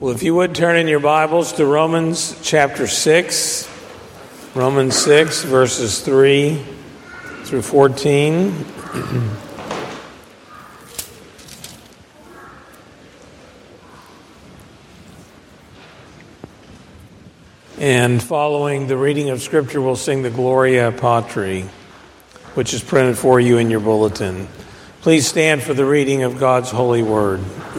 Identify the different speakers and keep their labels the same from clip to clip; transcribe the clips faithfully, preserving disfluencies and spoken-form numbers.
Speaker 1: Well, if you would turn in your Bibles to Romans chapter six, Romans six, verses three through fourteen. And following the reading of Scripture, we'll sing the Gloria Patri, which is printed for you in your bulletin. Please stand for the reading of God's holy word.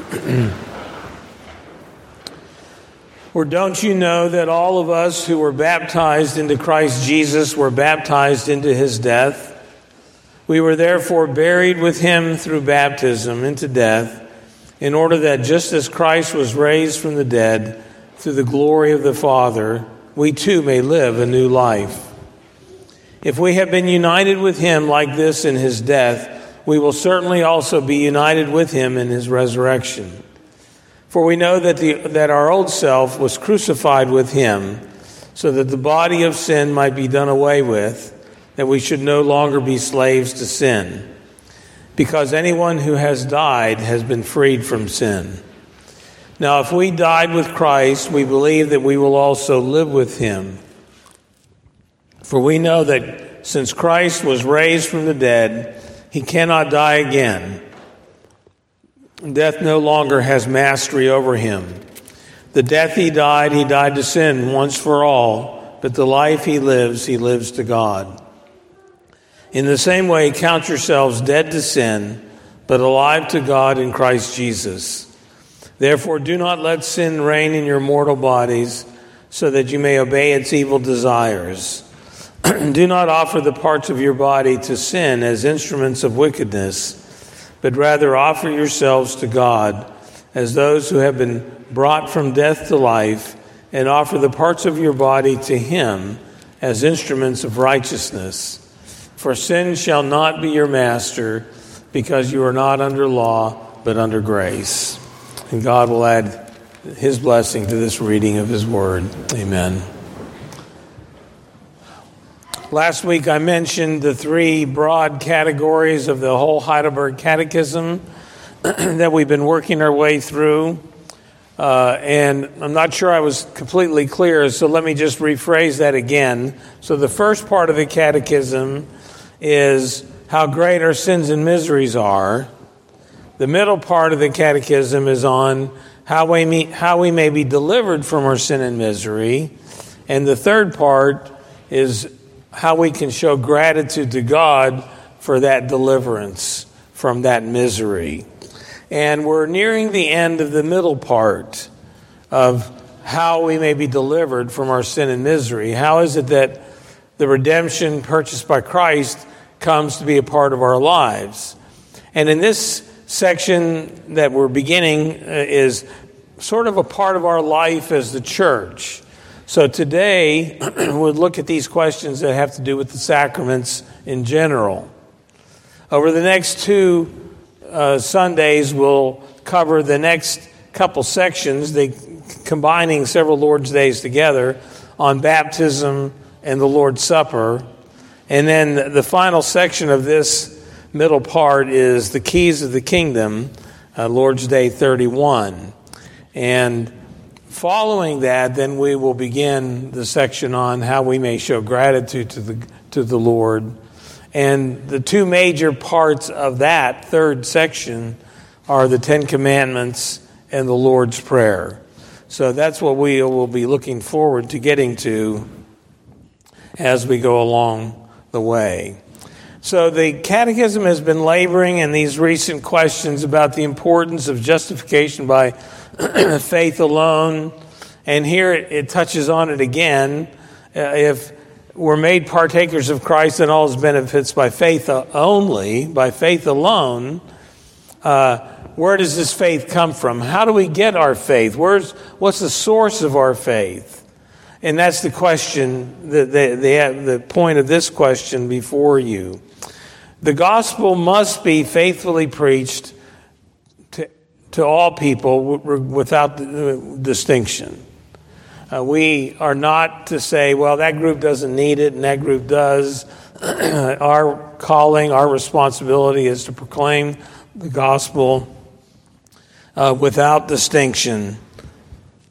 Speaker 1: Or don't you know that all of us who were baptized into Christ Jesus were baptized into his death? We were therefore buried with him through baptism into death, in order that just as Christ was raised from the dead through the glory of the Father, we too may live a new life. If we have been united with him like this in his death, we will certainly also be united with him in his resurrection. For we know that the that our old self was crucified with him, so that the body of sin might be done away with, that we should no longer be slaves to sin. Because anyone who has died has been freed from sin. Now, if we died with Christ, we believe that we will also live with him. For we know that since Christ was raised from the dead, he cannot die again. Death no longer has mastery over him. The death he died, he died to sin once for all, but the life he lives, he lives to God. In the same way, count yourselves dead to sin, but alive to God in Christ Jesus. Therefore, do not let sin reign in your mortal bodies, so that you may obey its evil desires. Do not offer the parts of your body to sin as instruments of wickedness, but rather offer yourselves to God as those who have been brought from death to life, and offer the parts of your body to him as instruments of righteousness. For sin shall not be your master, because you are not under law, but under grace. And God will add his blessing to this reading of his word. Amen. Last week I mentioned the three broad categories of the whole Heidelberg Catechism that we've been working our way through. Uh, and I'm not sure I was completely clear, so let me just rephrase that again. So the first part of the Catechism is how great our sins and miseries are. The middle part of the Catechism is on how we, meet, how we may be delivered from our sin and misery. And the third part is how we can show gratitude to God for that deliverance from that misery. And we're nearing the end of the middle part of how we may be delivered from our sin and misery. How is it that the redemption purchased by Christ comes to be a part of our lives? And in this section that we're beginning is sort of a part of our life as the church. So today, we'll look at these questions that have to do with the sacraments in general. Over the next two uh, Sundays, we'll cover the next couple sections, they, combining several Lord's Days together, on baptism and the Lord's Supper. And then the final section of this middle part is the keys of the kingdom, uh, Lord's Day thirty-one. And following that, then we will begin the section on how we may show gratitude to the to the Lord. And the two major parts of that third section are the Ten Commandments and the Lord's Prayer. So that's what we will be looking forward to getting to as we go along the way. So the Catechism has been laboring in these recent questions about the importance of justification by faith alone. And here it, it touches on it again. Uh, if we're made partakers of Christ and all his benefits by faith only, by faith alone, uh, where does this faith come from? How do we get our faith? Where's what's the source of our faith? And that's the question, the, the, the, the point of this question before you. The gospel must be faithfully preached to, to all people without distinction. Uh, we are not to say, well, that group doesn't need it and that group does. Our calling, our responsibility is to proclaim the gospel uh, without distinction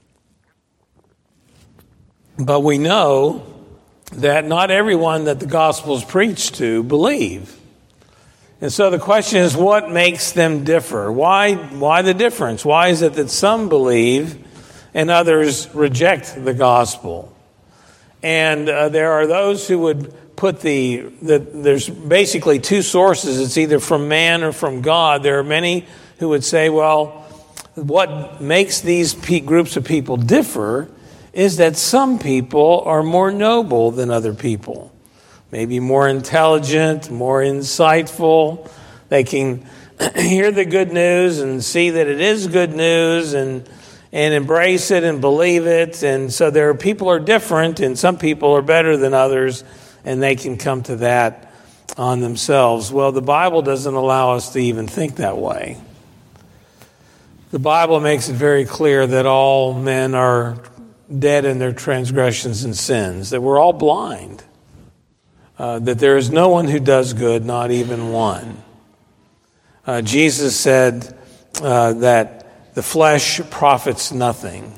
Speaker 1: But we know that not everyone that the gospel is preached to believe. And so the question is, what makes them differ? Why, why the difference? Why is it that some believe and others reject the gospel? And uh, there are those who would put the, the, there's basically two sources. It's either from man or from God. There are many who would say, well, what makes these pe- groups of people differ is that some people are more noble than other people. Maybe more intelligent, more insightful. They can hear the good news and see that it is good news and and embrace it and believe it. And so there are people are different, and some people are better than others, and they can come to that on themselves. Well, the Bible doesn't allow us to even think that way. The Bible makes it very clear that all men are dead in their transgressions and sins, that we're all blind, uh, that there is no one who does good, not even one. Uh, Jesus said uh, that the flesh profits nothing.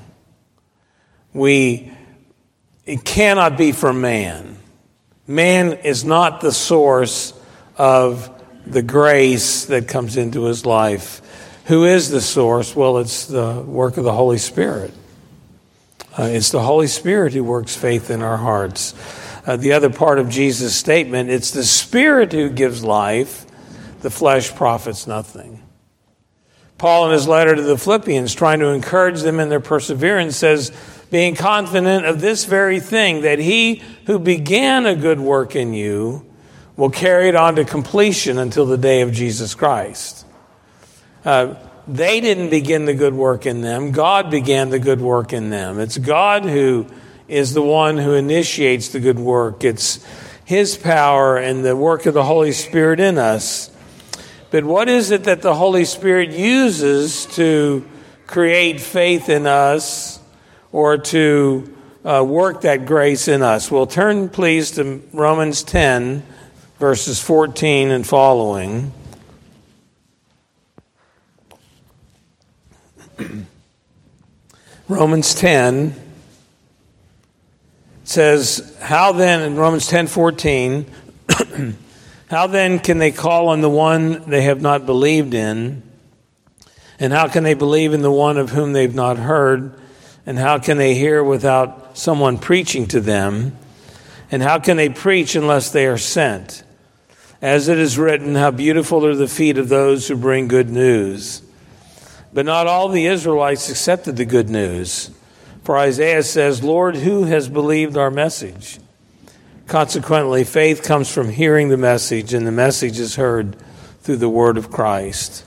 Speaker 1: We, it cannot be from man. Man is not the source of the grace that comes into his life. Who is the source? Well, it's the work of the Holy Spirit. Uh, it's the Holy Spirit who works faith in our hearts. Uh, the other part of Jesus' statement, it's the Spirit who gives life. The flesh profits nothing. Paul, in his letter to the Philippians, trying to encourage them in their perseverance, says, being confident of this very thing, that he who began a good work in you will carry it on to completion until the day of Jesus Christ. Uh, they didn't begin the good work in them. God began the good work in them. It's God who is the one who initiates the good work. It's his power and the work of the Holy Spirit in us. But what is it that the Holy Spirit uses to create faith in us or to uh, work that grace in us? Well, turn please to Romans ten, verses fourteen and following. Romans ten says, how then, in Romans ten fourteen, how then can they call on the one they have not believed in? And how can they believe in the one of whom they've not heard? And how can they hear without someone preaching to them? And how can they preach unless they are sent? As it is written, how beautiful are the feet of those who bring good news. But not all the Israelites accepted the good news. For Isaiah says, Lord, who has believed our message? Consequently, faith comes from hearing the message, and the message is heard through the word of Christ.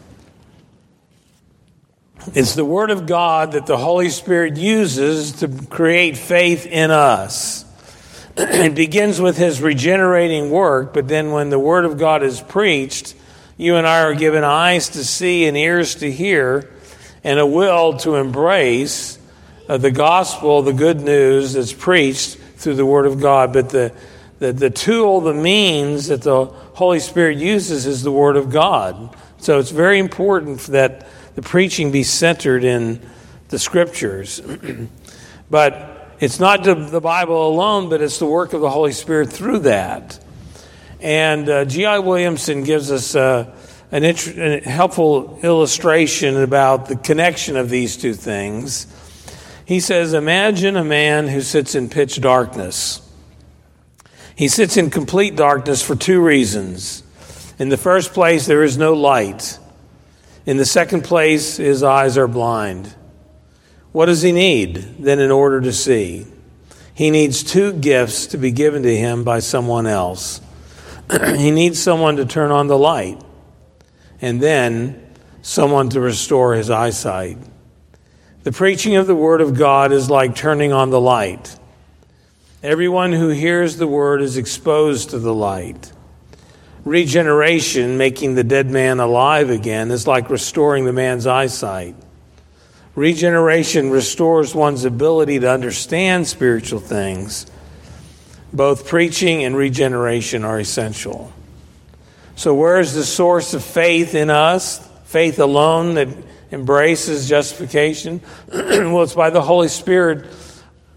Speaker 1: It's the word of God that the Holy Spirit uses to create faith in us. It begins with his regenerating work, but then when the word of God is preached, you and I are given eyes to see and ears to hear and a will to embrace uh, the gospel, the good news that's preached through the word of God. But the, the, the tool, the means that the Holy Spirit uses is the word of God. So it's very important that the preaching be centered in the scriptures. But it's not the Bible alone, but it's the work of the Holy Spirit through that. And uh, G I Williamson gives us uh, an int- a helpful illustration about the connection of these two things. He says, imagine a man who sits in pitch darkness. He sits in complete darkness for two reasons. In the first place, there is no light. In the second place, his eyes are blind. What does he need then in order to see? He needs two gifts to be given to him by someone else. He needs someone to turn on the light, and then someone to restore his eyesight. The preaching of the Word of God is like turning on the light. Everyone who hears the Word is exposed to the light. Regeneration, making the dead man alive again, is like restoring the man's eyesight. Regeneration restores one's ability to understand spiritual things. Both preaching and regeneration are essential. So where is the source of faith in us? Faith alone that embraces justification? Well, it's by the Holy Spirit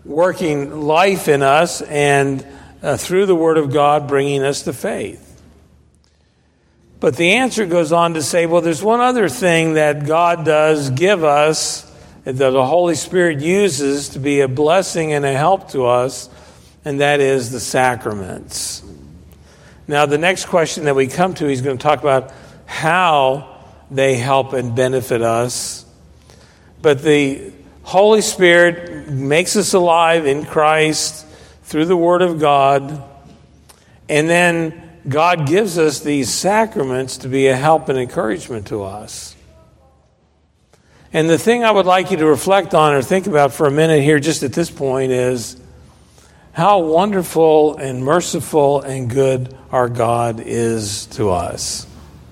Speaker 1: working life in us and uh, through the Word of God bringing us to faith. But the answer goes on to say, well, there's one other thing that God does give us, that the Holy Spirit uses to be a blessing and a help to us, and that is the sacraments. Now, the next question that we come to, he's going to talk about how they help and benefit us. But the Holy Spirit makes us alive in Christ through the Word of God, and then God gives us these sacraments to be a help and encouragement to us. And the thing I would like you to reflect on or think about for a minute here just at this point is how wonderful and merciful and good our God is to us.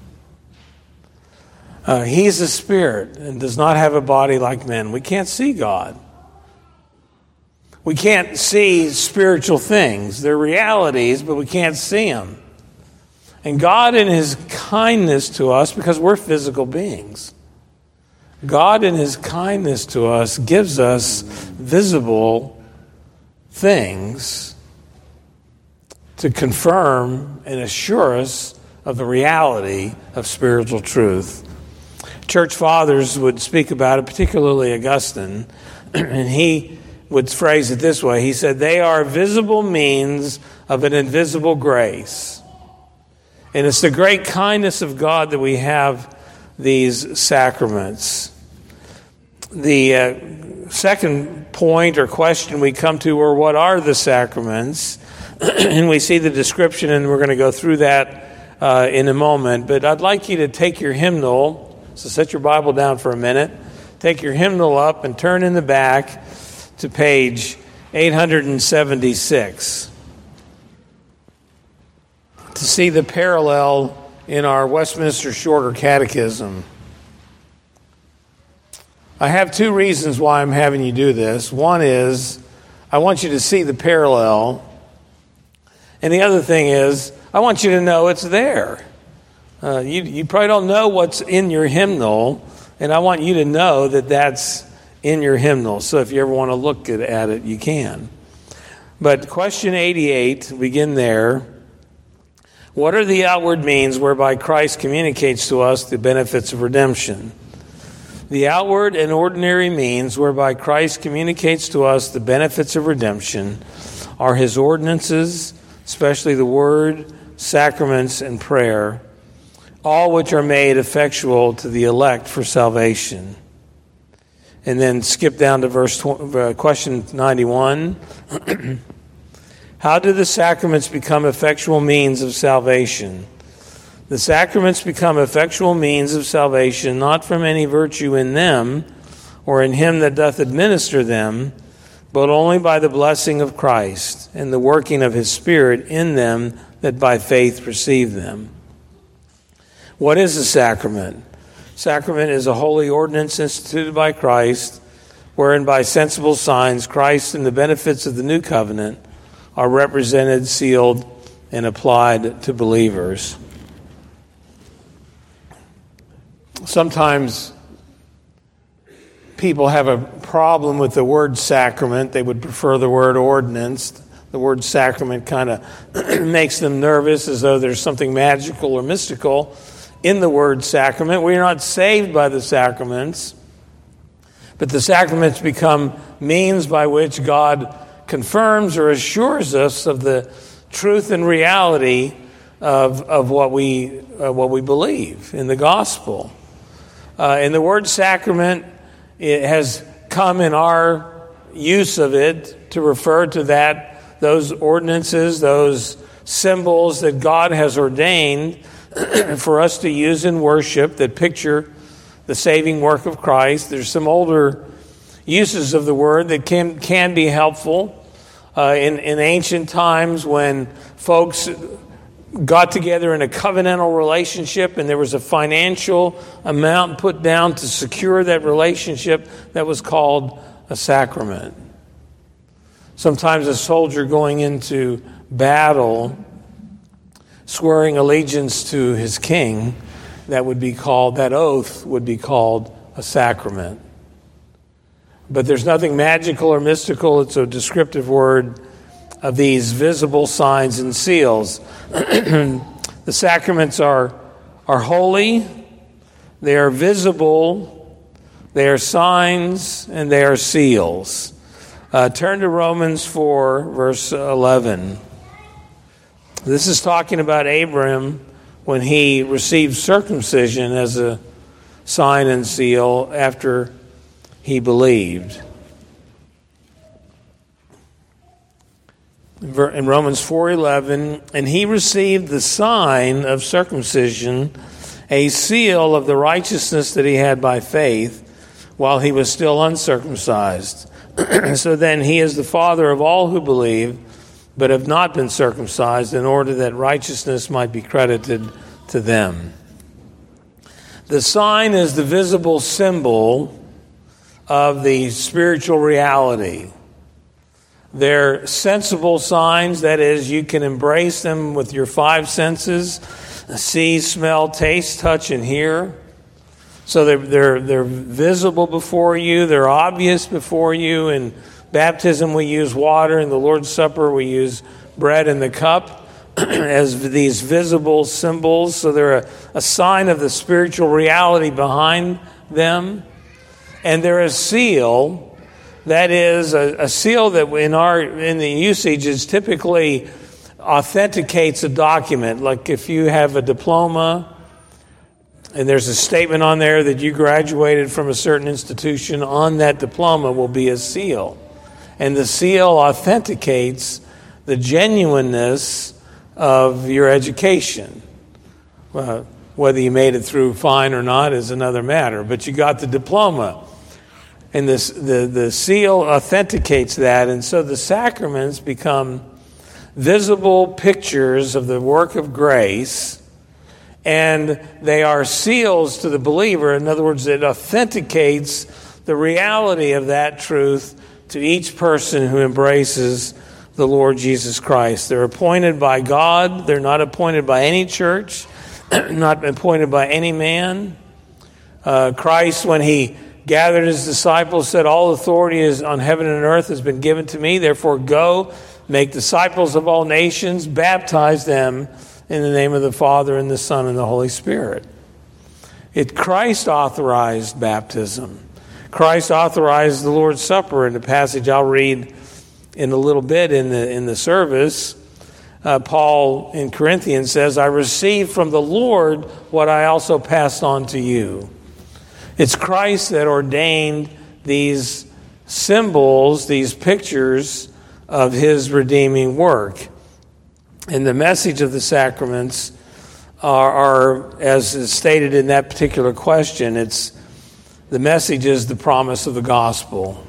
Speaker 1: Uh, he's a spirit and does not have a body like men. We can't see God. We can't see spiritual things. They're realities, but we can't see them. And God in His kindness to us, because we're physical beings, God in His kindness to us gives us visible things to confirm and assure us of the reality of spiritual truth. Church fathers would speak about it, particularly Augustine, and he would phrase it this way. He said, they are visible means of an invisible grace. And it's the great kindness of God that we have these sacraments. The uh, second point or question we come to are, what are the sacraments? And we see the description, and we're going to go through that uh, in a moment. But I'd like you to take your hymnal. So set your Bible down for a minute. Take your hymnal up and turn in the back to page eight seventy-six to see the parallel in our Westminster Shorter Catechism. I have two reasons why I'm having you do this. One is I want you to see the parallel. And the other thing is I want you to know it's there. Uh, you, you probably don't know what's in your hymnal, and I want you to know that that's in your hymnal. So if you ever want to look at, at it, you can. But question eighty-eight, begin there. What are the outward means whereby Christ communicates to us the benefits of redemption? The outward and ordinary means whereby Christ communicates to us the benefits of redemption are His ordinances, especially the Word, sacraments, and prayer, all which are made effectual to the elect for salvation. And then skip down to verse uh, question ninety-one. How do the sacraments become effectual means of salvation? The sacraments become effectual means of salvation, not from any virtue in them or in Him that doth administer them, but only by the blessing of Christ and the working of His Spirit in them that by faith receive them. What is a sacrament? Sacrament is a holy ordinance instituted by Christ, wherein by sensible signs Christ and the benefits of the new covenant are represented, sealed, and applied to believers. Sometimes people have a problem with the word sacrament. They would prefer the word ordinance. The word sacrament kind of makes them nervous, as though there's something magical or mystical in the word sacrament. We're not saved by the sacraments, but the sacraments become means by which God confirms or assures us of the truth and reality of, of what we uh, what we believe in the gospel. Uh, and the word sacrament, it has come in our use of it to refer to that, those ordinances, those symbols that God has ordained for us to use in worship that picture the saving work of Christ. There's some older uses of the word that can can be helpful. Uh, in, in ancient times, when folks got together in a covenantal relationship and there was a financial amount put down to secure that relationship, that was called a sacrament. Sometimes a soldier going into battle, swearing allegiance to his king, that would be called, that oath would be called a sacrament. But there's nothing magical or mystical. It's a descriptive word of these visible signs and seals. The sacraments are, are holy, they are visible, they are signs, and they are seals. Uh, turn to Romans four, verse eleven. This is talking about Abraham when he received circumcision as a sign and seal after he believed. In Romans four eleven, and he received the sign of circumcision, a seal of the righteousness that he had by faith, while he was still uncircumcised. So then he is the father of all who believe, but have not been circumcised, in order that righteousness might be credited to them. The sign is the visible symbol of the spiritual reality. They're sensible signs, that is, you can embrace them with your five senses: see, smell, taste, touch, and hear. So they're, they're, they're visible before you, they're obvious before you. In baptism we use water, in the Lord's Supper we use bread and the cup as these visible symbols. So they're a, a sign of the spiritual reality behind them. And they're a seal, that is, a, a seal that in our in the usage is typically authenticates a document. Like if you have a diploma and there's a statement on there that you graduated from a certain institution, on that diploma will be a seal. And the seal authenticates the genuineness of your education. Uh, whether you made it through fine or not is another matter, but you got the diploma. And this, the, the seal authenticates that, and so the sacraments become visible pictures of the work of grace, and they are seals to the believer. In other words, it authenticates the reality of that truth to each person who embraces the Lord Jesus Christ. They're appointed by God. They're not appointed by any church, not appointed by any man. Uh, Christ, when he gathered his disciples, said, "All authority is on heaven and earth has been given to me. Therefore go, make disciples of all nations, baptize them in the name of the Father and the Son and the Holy Spirit." It Christ authorized baptism. Christ authorized the Lord's Supper in the passage I'll read in a little bit in the in the service. Uh, Paul in Corinthians says, "I received from the Lord what I also passed on to you." It's Christ that ordained these symbols, these pictures of his redeeming work. And the message of the sacraments are, are, as is stated in that particular question, it's the message is the promise of the gospel.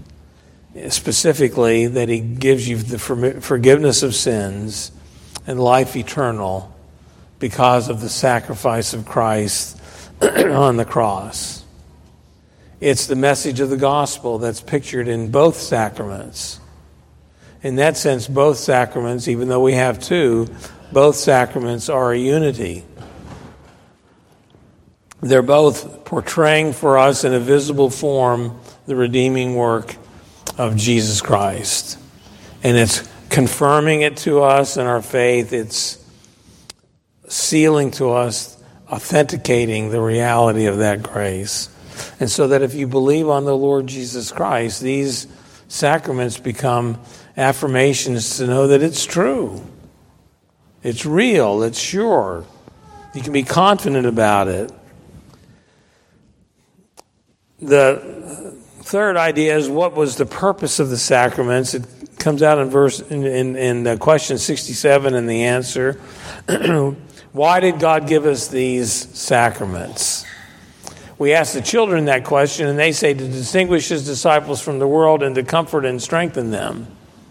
Speaker 1: Specifically, that he gives you the forgiveness of sins and life eternal because of the sacrifice of Christ on the cross. It's the message of the gospel that's pictured in both sacraments. In that sense, both sacraments, even though we have two, both sacraments are a unity. They're both portraying for us in a visible form the redeeming work of Jesus Christ. And it's confirming it to us in our faith. It's sealing to us, authenticating the reality of that grace. And so that if you believe on the Lord Jesus Christ, these sacraments become affirmations to know that it's true. It's real. It's sure. You can be confident about it. The third idea is, what was the purpose of the sacraments? It comes out in verse in, in, in question sixty-seven in the answer. Why did God give us these sacraments? We ask the children that question, and they say to distinguish his disciples from the world and to comfort and strengthen them.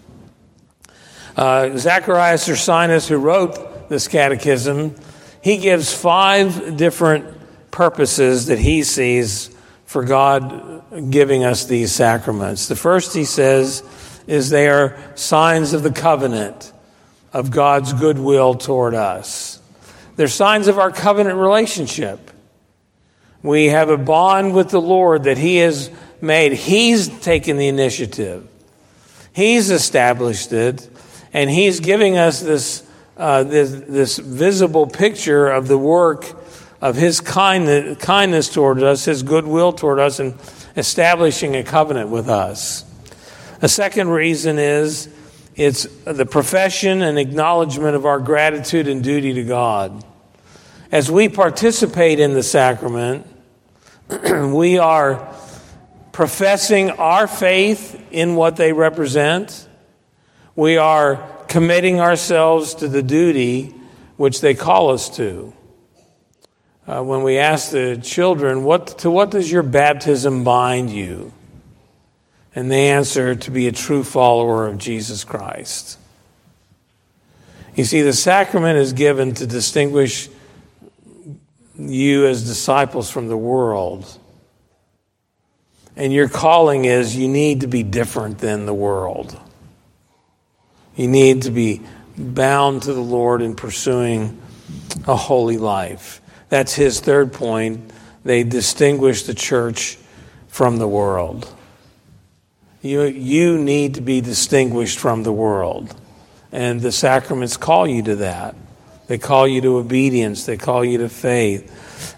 Speaker 1: Uh, Zacharias Ursinus, who wrote this catechism, he gives five different purposes that he sees for God giving us these sacraments. The first, he says, is they are signs of the covenant, of God's goodwill toward us. They're signs of our covenant relationship. We have a bond with the Lord that he has made. He's taken the initiative. He's established it, and he's giving us this, uh, this, this visible picture of the work of his kindness, kindness toward us, his goodwill toward us, and establishing a covenant with us. A second reason is it's the profession and acknowledgement of our gratitude and duty to God. As we participate in the sacrament, we are professing our faith in what they represent. We are committing ourselves to the duty which they call us to. Uh, when we ask the children, what to what does your baptism bind you? And they answer, to be a true follower of Jesus Christ. You see, the sacrament is given to distinguish you as disciples from the world. And your calling is you need to be different than the world. You need to be bound to the Lord in pursuing a holy life. That's his third point. They distinguish the church from the world. You, you need to be distinguished from the world. And the sacraments call you to that. They call you to obedience. They call you to faith.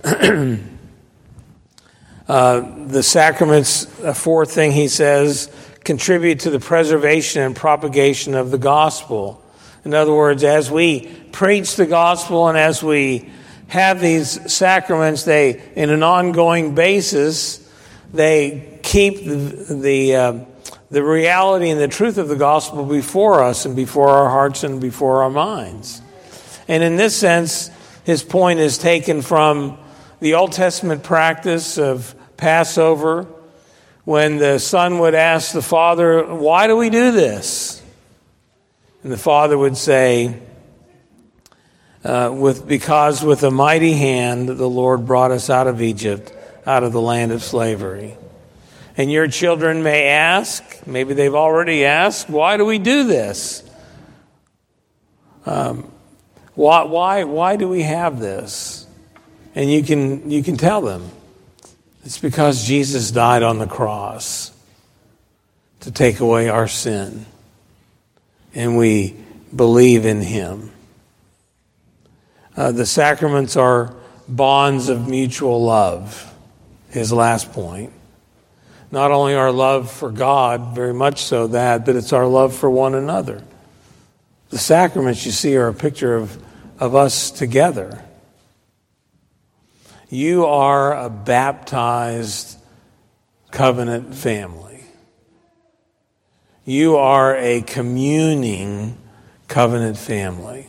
Speaker 1: uh, the sacraments, a fourth thing he says, contribute to the preservation and propagation of the gospel. In other words, as we preach the gospel and as we have these sacraments, they, in an ongoing basis, they keep the the, uh, the reality and the truth of the gospel before us and before our hearts and before our minds. And in this sense, his point is taken from the Old Testament practice of Passover, when the son would ask the father, why do we do this? And the father would say, uh, with because with a mighty hand the Lord brought us out of Egypt, out of the land of slavery. And your children may ask, maybe they've already asked, why do we do this? Um, why, why, why do we have this? And you can, you can tell them, it's because Jesus died on the cross to take away our sin. And we believe in him. Uh, the sacraments are bonds of mutual love. His last point. Not only our love for God, very much so that, but it's our love for one another. The sacraments, you see, are a picture of, of us together. You are a baptized covenant family. You are a communing covenant family.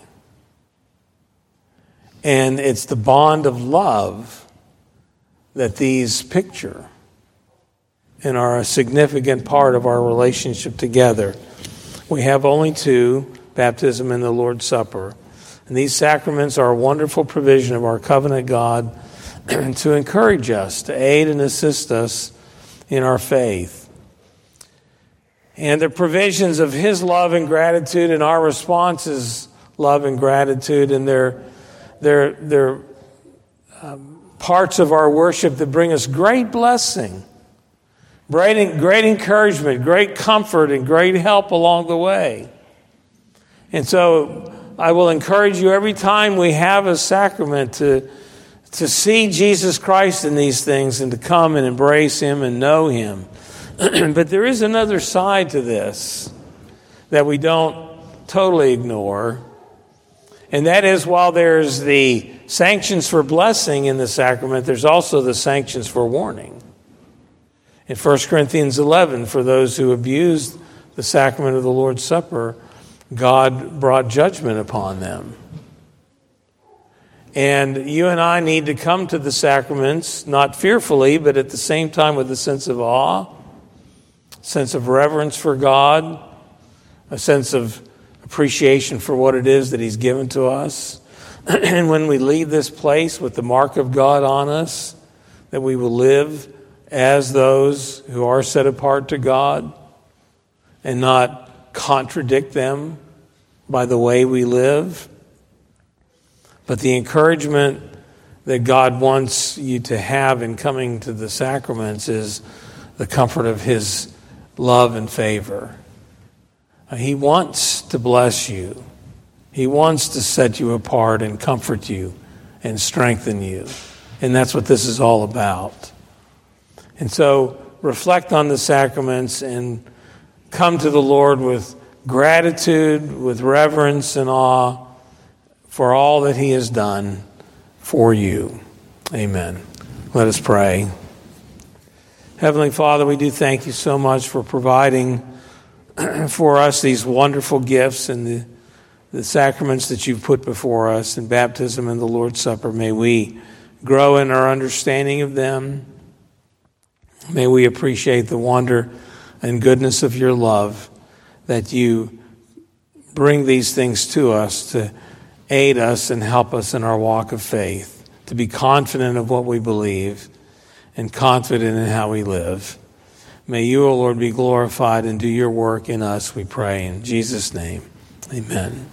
Speaker 1: And it's the bond of love that these picture and are a significant part of our relationship together. We have only two, baptism and the Lord's Supper. And these sacraments are a wonderful provision of our covenant God to encourage us, to aid and assist us in our faith. And the provisions of his love and gratitude, and our response is love and gratitude, and they're, they're, they're um, parts of our worship that bring us great blessing, great, great encouragement, great comfort, and great help along the way. And so I will encourage you every time we have a sacrament to, to see Jesus Christ in these things and to come and embrace him and know him. But there is another side to this that we don't totally ignore. And that is, while there's the sanctions for blessing in the sacrament, there's also the sanctions for warning. In First Corinthians eleven, for those who abused the sacrament of the Lord's Supper, God brought judgment upon them. And you and I need to come to the sacraments, not fearfully, but at the same time with a sense of awe, a sense of reverence for God, a sense of appreciation for what it is that he's given to us. And when we leave this place with the mark of God on us, that we will live as those who are set apart to God and not contradict them by the way we live. But the encouragement that God wants you to have in coming to the sacraments is the comfort of his love and favor. He wants to bless you. He wants to set you apart and comfort you and strengthen you. And that's what this is all about. And so reflect on the sacraments and come to the Lord with gratitude, with reverence and awe for all that he has done for you. Amen. Let us pray. Heavenly Father, we do thank you so much for providing for us these wonderful gifts and the, the sacraments that you've put before us in baptism and the Lord's Supper. May we grow in our understanding of them. May we appreciate the wonder and goodness of your love, that you bring these things to us to aid us and help us in our walk of faith, to be confident of what we believe and confident in how we live. May you, O Lord, be glorified and do your work in us, we pray. In Jesus' name, amen.